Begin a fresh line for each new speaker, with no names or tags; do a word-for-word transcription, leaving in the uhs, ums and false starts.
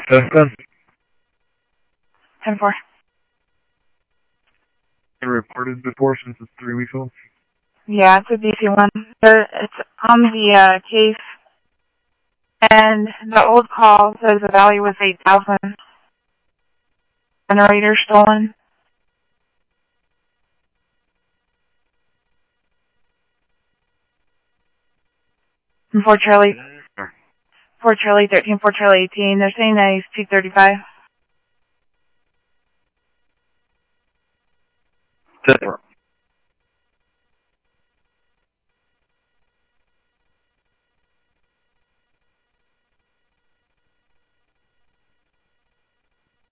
Test done.
ten four.
And reported before since it's three weeks old?
Yeah, it's a D C one. There, it's on the uh, case. And the old call says the value was eight thousand. Generator stolen. And for Charlie, for Charlie thirteen, for Charlie eighteen, they're saying that he's two thirty-five.
Ten four.